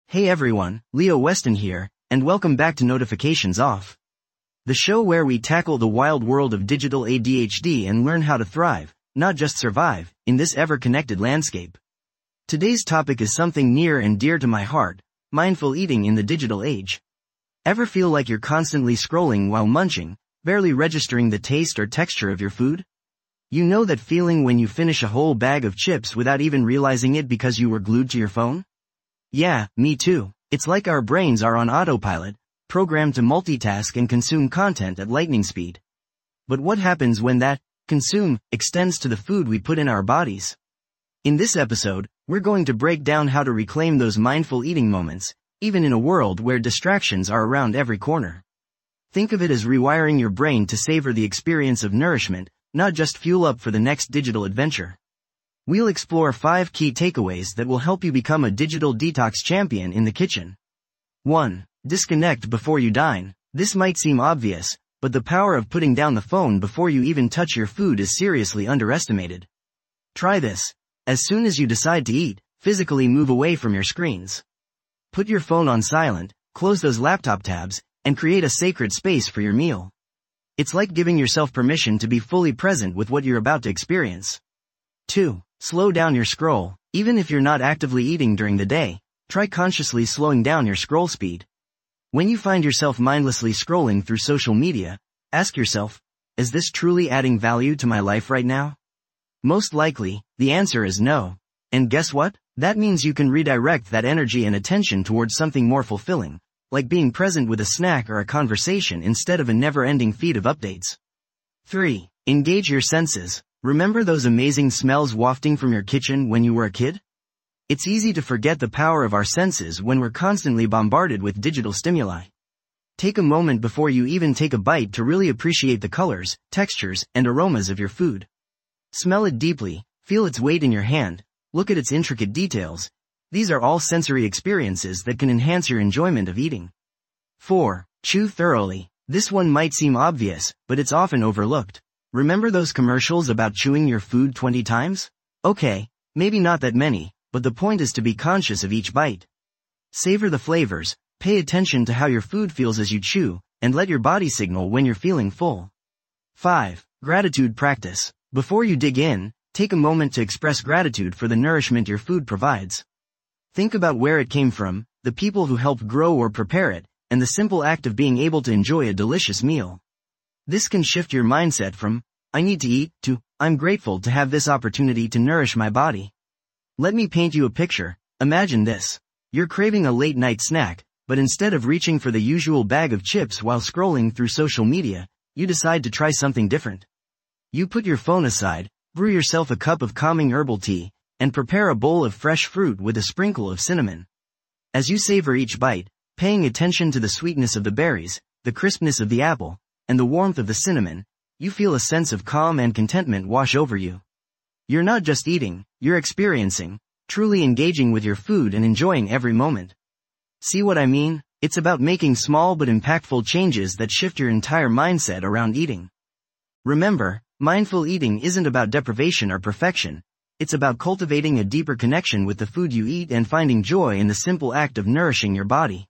Hey everyone, Leo Weston here, and welcome back to Notifications Off, the show where we tackle the wild world of digital ADHD and learn how to thrive, not just survive, in this ever-connected landscape. Today's topic is something near and dear to my heart: mindful eating in the digital age. Ever feel like you're constantly scrolling while munching, barely registering the taste or texture of your food? You know that feeling when you finish a whole bag of chips without even realizing it because you were glued to your phone? Yeah, me too. It's like our brains are on autopilot, programmed to multitask and consume content at lightning speed. But what happens when that consume extends to the food we put in our bodies? In this episode, we're going to break down how to reclaim those mindful eating moments, even in a world where distractions are around every corner. Think of it as rewiring your brain to savor the experience of nourishment, not just fuel up for the next digital adventure. We'll explore 5 key takeaways that will help you become a digital detox champion in the kitchen. 1. Disconnect before you dine. This might seem obvious, but the power of putting down the phone before you even touch your food is seriously underestimated. Try this. As soon as you decide to eat, physically move away from your screens. Put your phone on silent, close those laptop tabs, and create a sacred space for your meal. It's like giving yourself permission to be fully present with what you're about to experience. 2. Slow down your scroll. Even if you're not actively eating during the day, try consciously slowing down your scroll speed. When you find yourself mindlessly scrolling through social media, ask yourself, is this truly adding value to my life right now? Most likely, the answer is no. And guess what? That means you can redirect that energy and attention towards something more fulfilling, like being present with a snack or a conversation instead of a never-ending feed of updates. 3. Engage your senses. Remember those amazing smells wafting from your kitchen when you were a kid? It's easy to forget the power of our senses when we're constantly bombarded with digital stimuli. Take a moment before you even take a bite to really appreciate the colors, textures, and aromas of your food. Smell it deeply, feel its weight in your hand, look at its intricate details. These are all sensory experiences that can enhance your enjoyment of eating. 4. Chew thoroughly. This one might seem obvious, but it's often overlooked. Remember those commercials about chewing your food 20 times? Okay, maybe not that many, but the point is to be conscious of each bite. Savor the flavors, pay attention to how your food feels as you chew, and let your body signal when you're feeling full. 5. Gratitude practice. Before you dig in, take a moment to express gratitude for the nourishment your food provides. Think about where it came from, the people who helped grow or prepare it, and the simple act of being able to enjoy a delicious meal. This can shift your mindset from, I need to eat, to, I'm grateful to have this opportunity to nourish my body. Let me paint you a picture. Imagine this. You're craving a late-night snack, but instead of reaching for the usual bag of chips while scrolling through social media, you decide to try something different. You put your phone aside, brew yourself a cup of calming herbal tea, and prepare a bowl of fresh fruit with a sprinkle of cinnamon. As you savor each bite, paying attention to the sweetness of the berries, the crispness of the apple, and the warmth of the cinnamon, you feel a sense of calm and contentment wash over you. You're not just eating, you're experiencing, truly engaging with your food and enjoying every moment. See what I mean? It's about making small but impactful changes that shift your entire mindset around eating. Remember, mindful eating isn't about deprivation or perfection. It's about cultivating a deeper connection with the food you eat and finding joy in the simple act of nourishing your body.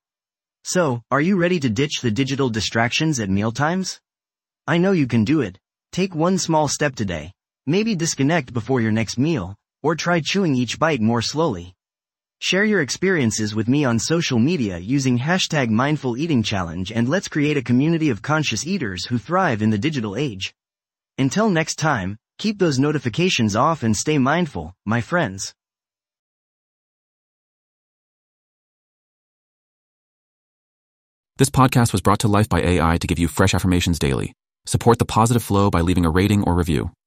So, are you ready to ditch the digital distractions at mealtimes? I know you can do it. Take one small step today. Maybe disconnect before your next meal, or try chewing each bite more slowly. Share your experiences with me on social media using #MindfulEatingChallenge, and let's create a community of conscious eaters who thrive in the digital age. Until next time, keep those notifications off and stay mindful, my friends. This podcast was brought to life by AI to give you fresh affirmations daily. Support the positive flow by leaving a rating or review.